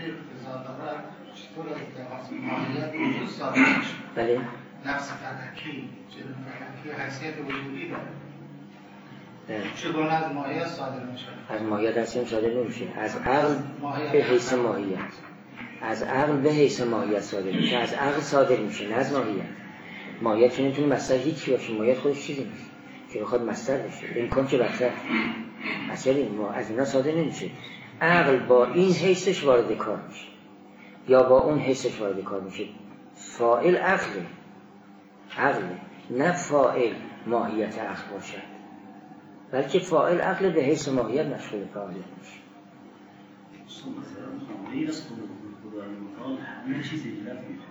بله؟ نفس فلکی، حیثیت وجودی داره. چگونه از ماهیت صادر میشه؟ از ماهیت اصلا صادر نمیشه. از عقل به حیث ماهیت. از عقل به حیث ماهیت صادر میشه. از عقل صادر میشه، نه از ماهیت. ماهیت که نمیتونه مصدر هیچی باشه. ماهیت خودش چیزی نیست که بخواد مصدر بشه. امکان که بخشد. اصلا از اینا صادر نمیشه. عقل با این حیثش وارد کار میشه یا با اون حیثش وارد کار میشه. فاعل عقل، نه فاعل ماهیت عقل باشد، بلکه فاعل عقل به حیث ماهیت مشغول فعالیت میشه. غیر از خدای متعال همه چیز علت میشه.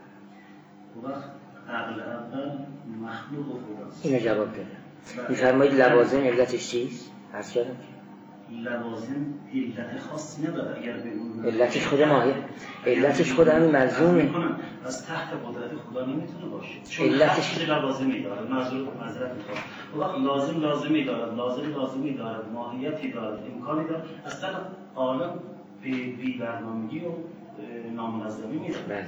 و وقت عقل اول مخلوق خداست. اینو جواب بده. میفرمایید لوازم علتش چیست؟ عرض کردم لوازم علت خاصی نداره. اگر به اون علتش خود ماهیت، علتش خود همین ملزومه. از تحت قدرت خدا نمیتونه باشه. چون علتش لوازمی داره. معذرت میخوام. وقت لازمی داره، لازمی داره، ماهیتی داره، امکانی داره. از طرف عالم به بی برنامگی و نامنظمی میره.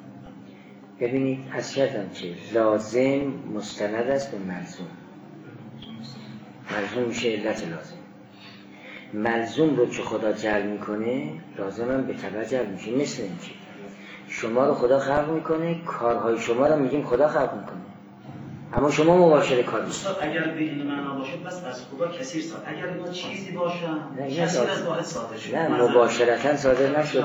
ببینید از کردم که لازم مستند است به ملزوم. ملزوم میشه علت لازم. ملزوم رو که خدا جلب میکنه لازم هم به تبع جلب میشه. مثل اینکه شما رو خدا خلق میکنه، کارهای شما رو میگیم خدا خلق میکنه، اما شما مباشر کار نیست. اگر به این معنا باشه پس از خدا کثیر صادر. اگر اینا چیزی باشن کثیر از واحد صادر شده. نه مباشرتا صادر نشده.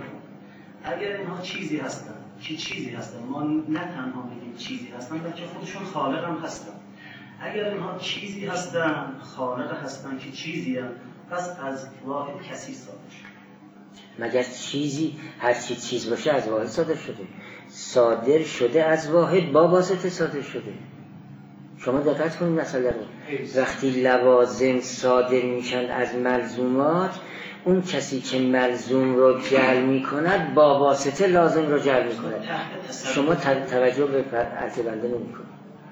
اگر اینها چیزی هستن که چیزی هستن، ما نه تنها میگیم چیزی هستن بلکه خودشون خالق هم هستن. اگر اینها چیزی هستن، خالق هستن که چیزی هم، پس از واحد کثیر صادر شده. مگر چیزی هر چیز باشه از واحد صادر شده؟ صادر شده از واحد با واسطه صادر شده. شما دقت کنید مسئله رو. وقتی لوازم صادر میشن از ملزومات، اون کسی که ملزوم رو جلب میکند با واسطه لازم رو جلب میکند. شما توجه به عرض بنده نمیکنید.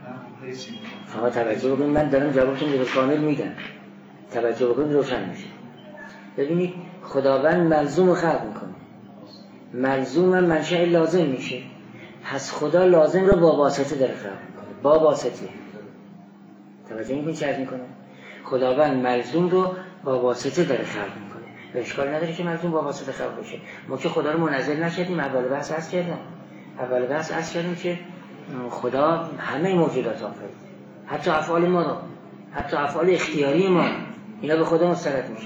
شما توجه بکنید، من دارم جوابتون رو کامل میدم. توجه بکنید روشن میشه. ببینید خداوند ملزوم رو خلق میکنه، ملزوم هم منشأ لازم میشه. پس خدا لازم رو با واسطه داره خلق میکنه، با واسطه. توجه میکنید چه عرض میکنه؟ خداوند ملزوم رو با واسطه داره خلق میکنه. و اشکال نداره که ملزوم با واسطه خلق بشه. ما که خدا رو منزل نکردیم. اول بحث عرض کردم که خدا همه موجودات آفرید، حتی افعال ما رو، حتی افعال اختیاری ما، اینا به خدا مستند میشه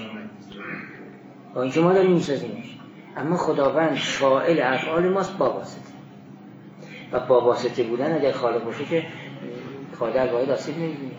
با اینکه ما داریم میسازیمش. اما خداوند فاعل افعال ماست با واسطه. و با واسطه بودن اگر خالق باشه که قادر واحد آسیب نمیبینه.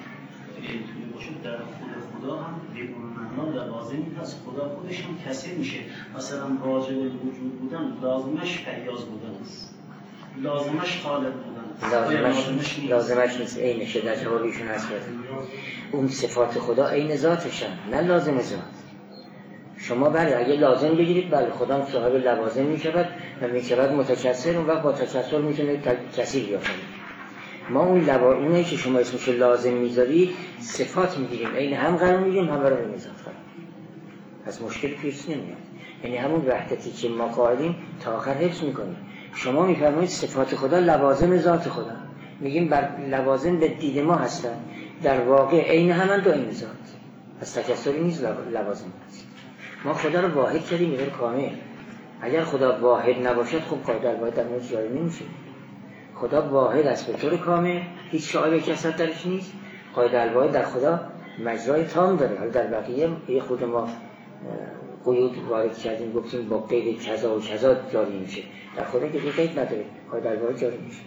در خدا هم به اون معنا لازمی هست. خدا خودش هم کثیر میشه. مثلا واجب وجود بودن لازمش فیاض بودن است، لازمش خالق بودن، لازمش نیست. عینشه. در جواب ایشون هست اون صفات خدا عین ذاتشن، نه لازم ذات. شما بله اگه لازم بگیرید، بله خدا صاحب لوازم میشود و میشود متکثر. اون وقت با تکثر میتونه کثیر بیافرید. ما اونایی که شما اسمش لازم میذاری صفات میگیریم، عین هم قرار میگیریم، هم برای اضافه کنیم. پس مشکلی پیش نمیاد. یعنی همون وحدتی که ما قائلیم تا آخر حفظ میکنیم. شما میفرمایید صفات خدا لوازم ذات خدا، میگیم بر لوازم به دید ما هستن، در واقع عین همند و عین ذات. پس تکثری نیست، لوازم هست. ما خدا رو واحد کردیم به کامل. اگر خدا واحد نباشد خب قاعده الواحد در موجود جاری نمیشه. خدا واحد است به طور کامل، هیچ شایبه کثرت درش نیست. قاعده الواحد در خدا مجرای تام داره. حالا در بقیه یه خود ما قیود وارد کردیم، گفتیم با قید کذا و کذا جاری میشه. در خدا که قید نداره، قاعده الواحد جاری میشه.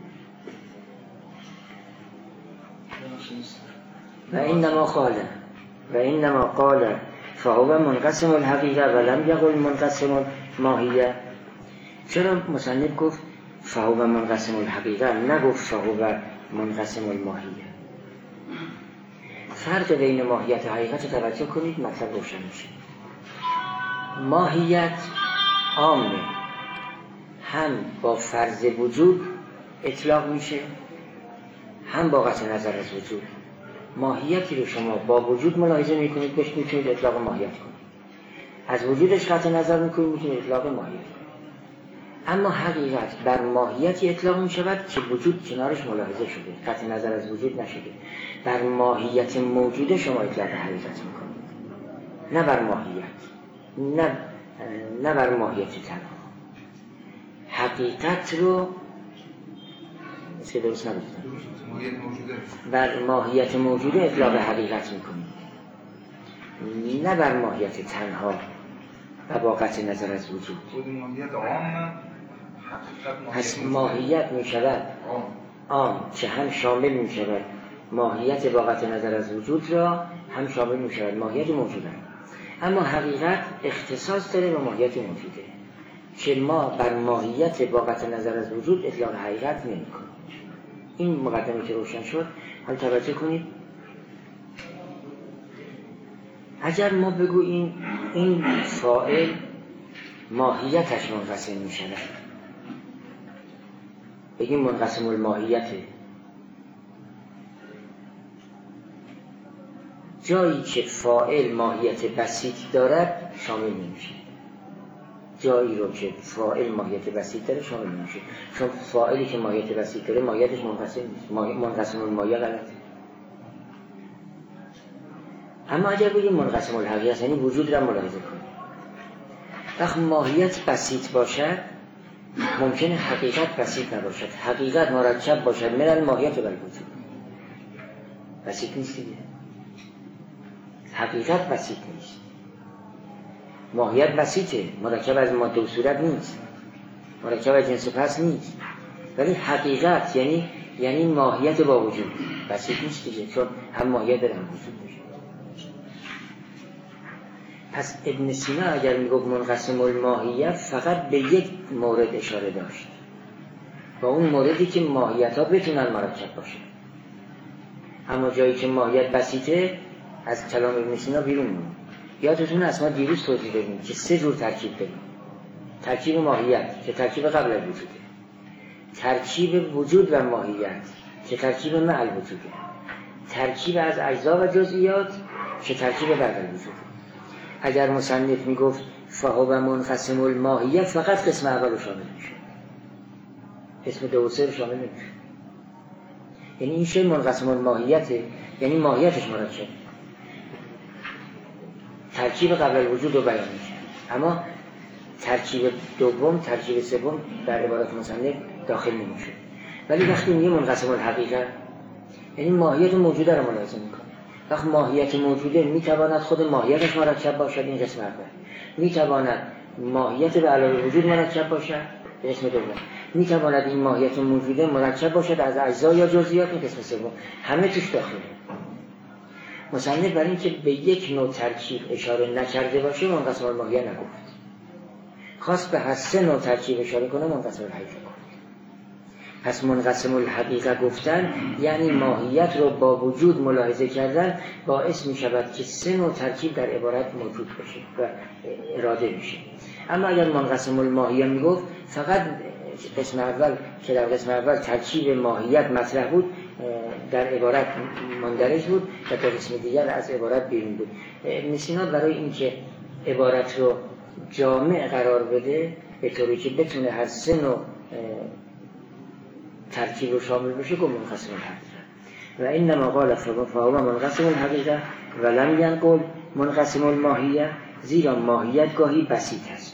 و اینما قال فهو منقسم الحقیقه ولم یقل منقسم الماهیه. چرا مصنف گفت فهو منقسم الحقیقه، نگفت فهو منقسم الماهیه؟ فرق بین ماهیت و حقیقت توجه کنید، مطلب روشن میشه. ماهیت عامه، هم با فرض وجود اطلاق میشه، هم با قطع نظر از وجود. ماهیتی رو شما با وجود ملاحظه میکنید، بهش میتونید اطلاق ماهیت کنید. از وجودش قطع نظر میکنید، میتونید اطلاق ماهیت کنید. اما حقیقت بر ماهیتی اطلاق میشود که وجود کنارش ملاحظه شده، قطع نظر از وجود نشده. بر ماهیت موجوده شما اطلاق حقیقت میکنید، نه بر ماهیت، نه بر ماهیت تنها. حقیقت رو درست نمی‌کنید، بر ماهیت موجوده اطلاق حقیقت میکنید، نه بر ماهیت تنها و با قطع نظر از وجود. پس ماهیت میشود عام که هم شامل میشود ماهیت با قطع نظر از وجود را، هم شامل میشود ماهیت موجوده. اما حقیقت اختصاص داره به ماهیت مفیده که ما بر ماهیت با قطع نظر از وجود اطلاق حقیقت نمی کنیم. این مقدمه که روشن شد. حالا توجه کنید، اگر ما بگوییم این فاعل ماهیتش منقسم می شود، بگیم منقسم الماهیته، جایی که فاعل ماهیت بسیط دارد شامل نمیشه. جایی رو که فاعل ماهیت بسیط داره شامل نمیشه، چون فاعلی که ماهیت بسیط داره ماهیتش منقسم نیست. منقسم الماهیه غلطه. اما اگر بگیم منقسم الحقیقت یعنی وجود را ملاحظه کنیم، وقت ماهیت بسیط باشد ممکنه حقیقت بسیط نباشد، حقیقت مرکب باشد من الماهیت و الوجود. بسیط نیست دیگه، حقیقت بسیط نیست، ماهیت بسیطه، مرکب از ماده و صورت نیست، مرکب از جنس و پس نیست. ولی حقیقت یعنی ماهیت با وجود بسیط نیست دیگه، چون هم ماهیت داره هم وجود داره. پس ابن سینا اگر میگفت منقسم الماهیت فقط به یک مورد اشاره داشت، با اون موردی که ماهیت ها بتونن مرکب باشه. اما جایی که ماهیت بسیطه از کلام ابن سینا بیرون میاد. یادتون هست ما دیروز توضیح دادیم که 3 جور ترکیب داریم. ترکیب ماهیت که ترکیب قبل از وجوده، ترکیب وجود و ماهیت که ترکیب مع الوجوده، ترکیب از اجزا و جزئیات که ترکیب بعد از وجوده. اگر مصنف میگفت فهو منقسم الماهیت فقط قسم اول رو شامل میشه، قسم 2 و 3 رو شامل نمیشه. یعنی این شی منقسم الماهیته، یعنی ماهیتش مرکب، ترکیب قبل الوجود رو بیان میشه. اما ترکیب دوم، ترکیب سوم در عبارت مصنف داخل نمیشه. ولی وقتی میگه منقسم الحقیقه یعنی ماهیت موجوده رو ملاحظه میکنه. وقتی ماهیت موجوده میتواند خود ماهیتش مرکب باشد، این قسم اول. میتواند ماهیت به علاوه وجود مرکب باشد، قسم دوم. میتواند این ماهیت موجوده مرکب باشد از اجزا یا جزئیات، این قسم سوم. همه توش داخله. مصنف برای اینکه به یک نوع ترکیب اشاره نکرده باشه منقسم الماهیه نگفت، خواست به هر 3 نوع ترکیب اشاره کنه منقسم الحقیقه گفت. پس منقسم الحقیقه گفتن یعنی ماهیت رو با وجود ملاحظه کردن باعث می شود که 3 نوع ترکیب در عبارت موجود باشه و اراده میشه. اما اگر منقسم الماهیه می گفت فقط قسم اول که در قسم اول ترکیب ماهیت مطرح بود در عبارت مندرج بود و در قسم دیگر از عبارت بیرون بود. ابن سینا برای اینکه عبارت رو جامع قرار بده به طوری که بتونه هر 3 نوع ترکیب رو شامل بشه گفت منقسم الحقیقه و اینما قال فهو منقسم الحقیقه و لم ینقل منقسم الماهیه، زیرا ماهیت گاهی بسیط است.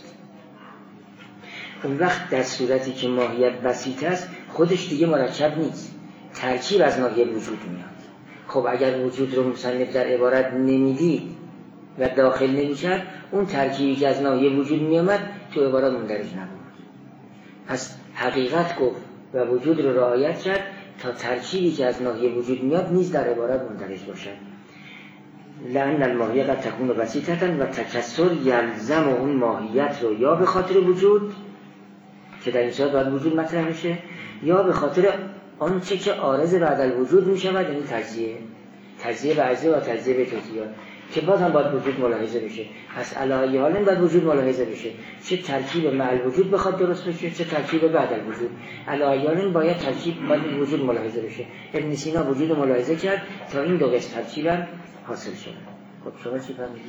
اون وقت در صورتی که ماهیت بسیط است خودش دیگه مرکب نیست، ترکیب از ناحیه وجود میاد. خب اگر وجود رو مصنف در عبارت نمیدید و داخل نمیشد، اون ترکیبی که از ناحیه وجود میامد تو عبارت مندرج نبود. پس حقیقت گفت و وجود رو رعایت کرد تا ترکیبی که از ناحیه وجود میاد نیز در عبارت مندرج باشد. لأن الماهیه قد تكون بسیطة و تکسر یلزم اون ماهیت رو یا به خاطر وجود که در این صورت باید وجود مطرح میشه، یا به خاطر آنچه که عارض بعد الوجود میشود، یعنی تجزیه به اجزا و تجزیه به جزئیات که باز هم باید وجود ملاحظه بشه. پس علی حال باید وجود ملاحظه بشه، چه ترکیب مع الوجود بخواد درست بشه چه ترکیب بعد الوجود. علی حال باید وجود ملاحظه بشه. ابن سینا وجود ملاحظه کرد تا این 2 قسم ترکیب حاصل شد. خب شما چی فهمیدید؟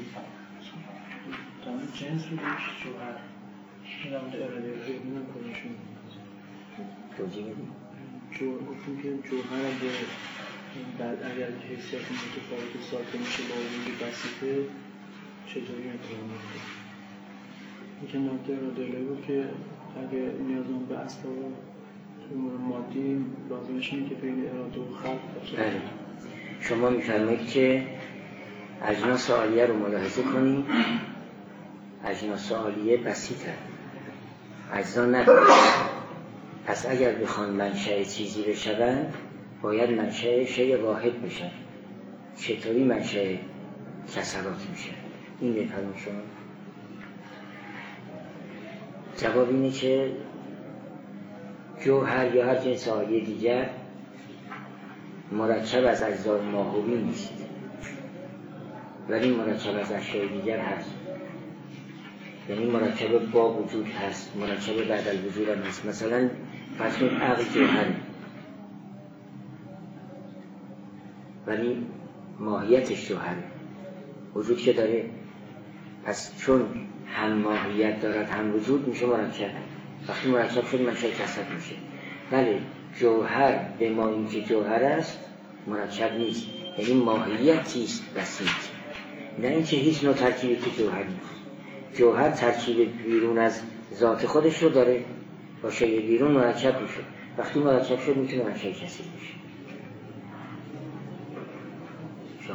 جنس رو شوهر این هم در اراده اینم کنشون توجیه بدیم گفتیم که جوهر اگر حیثیت متفاوت ساکن میشه با وجود بسیطه چطوری امتحان میکنه؟ این که نکته اراده بود که اگه نیازمون به اسباب امور مادی لازمش اینه که بین اراده و خلق باشه. بله، شما میفرمایید که اجناس عالیه رو ملاحظه کنید، اجناس عالیه بسیطه، اجزا نداره. پس اگر بخوان منشأ چیزی بشوند باید منشأ شیء واحد بشن. چطوری منشأ کسرات میشه؟ این بفرمایید شما. جواب اینه که جوهر یا هر جنس آیه دیگر مرکب از اجزای ماهوی نیست، ولی مرکب از اشیاء دیگر هست. یعنی مرکب با وجود هست، مرکب بعد الوجود هم هست. مثلا فرض کنید عقل جوهره ولی ماهیتش جوهره، وجود که داره، پس چون هم ماهیت دارد هم وجود میشه مرکب. وقتی مرکب شد منشأ کثرت میشه. ولی جوهر به ما این که جوهر است مرکب نیست، یعنی ماهیتی است بسیط، نه اینکه هیچ نوع ترکیبی که جوهر نیست. جوهر ترکیب بیرون از ذات خودش رو داره، با شیء بیرون مرکب میشه. وقتی مرکب شد میتونه منشأ کثیر بشه. شما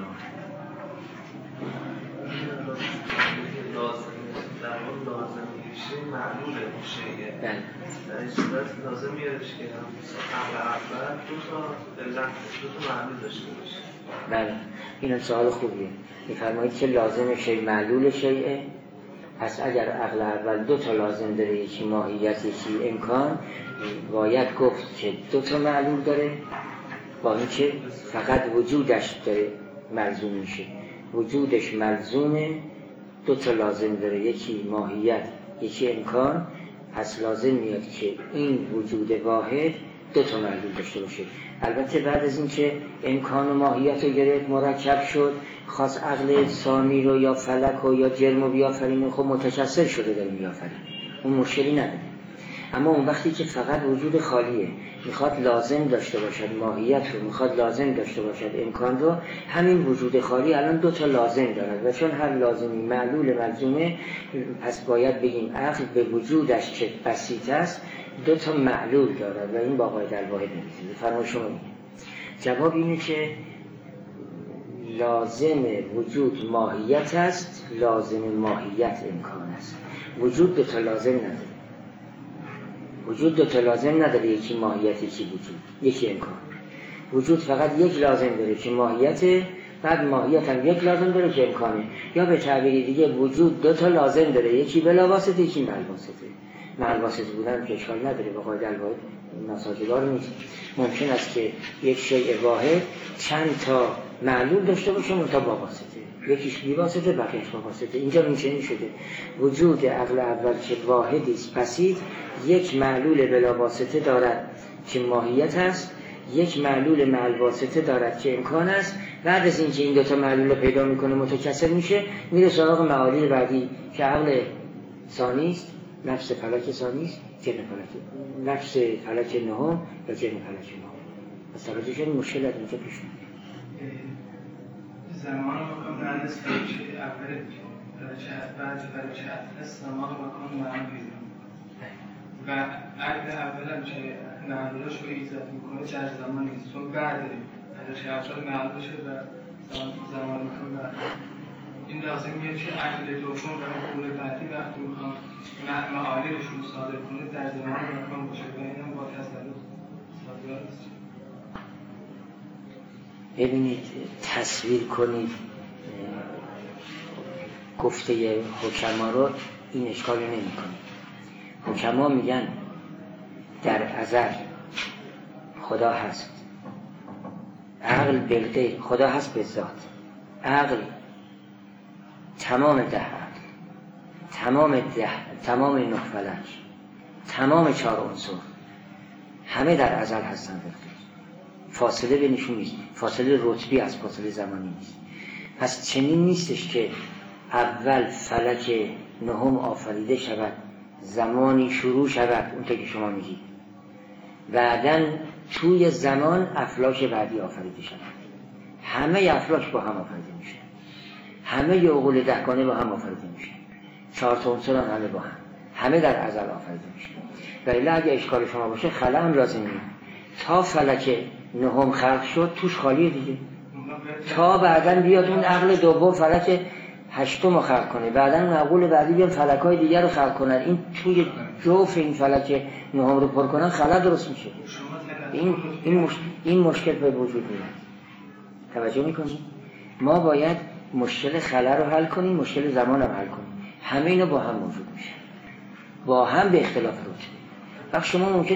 لازم میشه معلول شیء. بله. در این صورت لازم میادش که اول دو تا معلول داشته باشه. بله، این سوال خوبیه. میفرمایید که لازم شیء معلول شیء. پس اگر عقل اول دو تا لازم داره، یکی ماهیت یکی امکان، باید گفت که دو تا معلول داره، با اینکه فقط وجودش داره ملزوم میشه. وجودش ملزومه، دو تا لازم داره، یکی ماهیت یکی امکان. پس لازم میاد که این وجود واحد دو تا معلول داشته باشه. البته بعد از اینکه امکان و ماهیت رو گرفت مرکب شد، خاص عقل ثانی رو یا فلک رو یا جرم رو بیافرینه، خب متکثر شده داره بیافرینه، اون مشکلی نداره. اما اون وقتی که فقط وجود خالیه، میخواد لازم داشته باشد ماهیت رو، میخواد لازم داشته باشد امکان رو، همین وجود خالی الان دو تا لازم دارد و چون هر لازمی معلول ملزومه، پس باید بگیم عقل به وجودش که بسیط است دو تا معلول دارد و این با قاعده الواحد نمیزید. فرمای شما اینه. جواب اینه که لازم وجود ماهیت است، لازم ماهیت امکان است. وجود دو تا لازم نداره. وجود دو تا لازم نداره، یکی ماهیت یکی وجود یکی امکان. وجود فقط یک لازم داره که ماهیت، بعد ماهیت هم یک لازم داره که امکانه. یا به تعبیر دیگه وجود دو تا لازم داره، یکی بلا واسطه یکی مع واسطه. مع واسطه بودن که اشکال نداره، به قاعده الواحد ناسازگار نیست. ممکن است که یک شیء واحد چند تا معلول داشته باشه منتها با واسطه، یکیش بی واسطه بقیه‌اش با واسطه. اینجا میشه شده وجود عقل اول که واحدی است بسیط، یک معلول بلا واسطه دارد که ماهیت است، یک معلول مع واسطه دارد که امکان است. بعد از اینکه این دو تا معلول رو پیدا میکنه متکثر میشه، میره سراغ معالل بعدی که عقل ثانی است، نفس فلک ثانی است، جرم فلک، نفس فلک نهم یا جرم فلک نهم. پس توجه کنید مشکل از اینجا پیش میاد. زمان و مکان بعد از فلک اول بعد فلک هست، زمان و مکان معلول و عقل اول هم که معلولش رو ایجاد میکنه در زمان نیست، چون بعد فلک اول معلول شد و زمان مکان بعد. این لازم میاد که عقل دوم و مقول بعدی وقتی میخوام معاللشون رو صادر کنه در زمان مکان باشه و این هم با تسلط صادر است. ببینید، تصویر کنید گفته حکما رو، این اشکال نمی کنید. حکما میگن در ازل خدا هست، عقل بالغیب خدا هست به ذات، عقل تمام ده عقل، تمام نه فلک، تمام چهار عنصر همه در ازل هستن بالغیب. فاصله بینشون نیست، فاصله رتبی از فاصله زمانی نیست. پس چنین نیستش که اول فلک نهم آفریده شود، زمانی شروع شود اون که شما میگید، بعدن توی زمان افلاک بعدی آفریده شود. همه افلاک با هم آفریده میشه، همه عقول دهگانه با هم آفریده میشه، چهار تا عنصر همه با هم، همه در ازل آفریده میشه. ولی اگه اشکال شما باشه خلا هم لازمه. تا فلک نهم خلق شد توش خالیه دیگه، تا بعدن بیاد اون عقل دوم فلک هشتم رو خلق کنه، بعدن اون عقول بعدی بیان فلک‌های دیگر رو خلق کنن، این توی جوف این فلک نهم رو پر کنن، خلا درست میشه. این مشکل به وجود میاد. توجه میکنید؟ ما باید مشکل خلا رو حل کنیم، مشکل زمان رو حل کنیم، همه اینا با هم موجود میشه، با هم به اختلاف رتبه. وقت شما ممکنه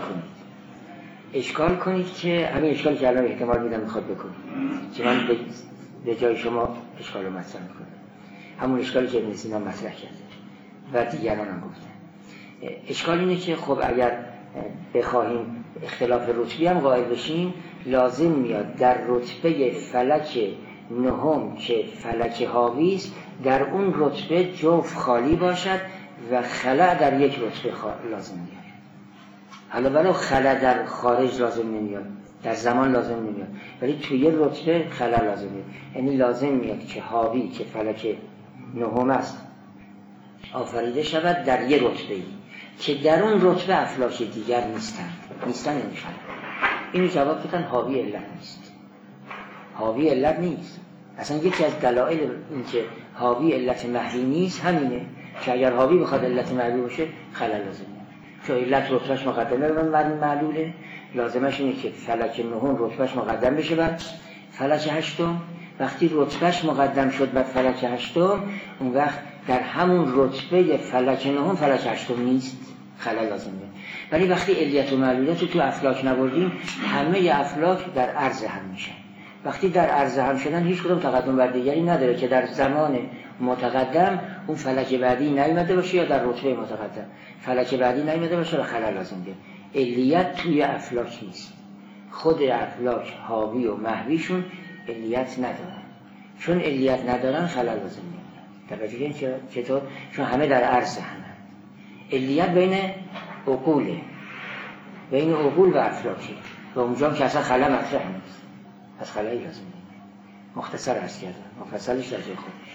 اشکال کنید که همین اشکالی که الان احتمال میدم میخواد بکنید که من به جای شما اشکال رو مطرح میکنم، همون اشکالی که ابن سینا مطرح کرده و دیگران هم گفتن. اشکال اینه که خب اگر بخواهیم اختلاف رتبی هم قائل بشیم، لازم میاد در رتبه فلک نهم که فلک حاوی است، در اون رتبه جوف خالی باشد و خلا در یک رتبه لازم میاد. حالا ولو خلا در خارج لازم نمیاد، در زمان لازم نمیاد، ولی توی یه رتبه خلا لازم میاد. یعنی لازم میاد که حاوی که فلک نهم است آفریده شود در یه رتبه‌ای که در اون رتبه افلاک دیگر نیستن نمیشن. اینو جواب بدن حاوی علت نیست. حاوی علت نیست. اصلا یکی از دلایل این که حاوی علت محوی نیست همینه که اگر حاوی بخواد علت محوی باشه خلل لازمه. چون علت رتبهش مقدمه بر معلوله، لازمش اینه که فلک نهم رتبهش مقدم بشه بر فلک هشتم. وقتی رتبهش مقدم شد بر فلک هشتم، اون وقت در همون رتبه فلک نهم فلک هشتم نیست، خلل لازمه. ولی وقتی علیت و معلولیت رو تو افلاک نبردیم، همه افلاک در عرض هم میشن. وقتی در عرض هم شدن هیچ کدوم تقدم بر دیگری نداره که در زمان متقدم اون فلک بعدی نیامده باشه یا در رتبه متقدم فلک بعدی نیامده باشه و خلل لازم بیاد. علیت توی افلاک نیست. خود افلاک حاوی و محویشون علیت ندارن. چون علیت ندارن خلل لازم میاد. توجه کنید چطور؟ چون همه در عرض همه. علیت بین عقوله، بین عقول و افلاکی و اونجا که اصلا خلا مطرح نیست، از خلایی لازم نیست. مختصر عرض کردم، مفصلش در جای خودش.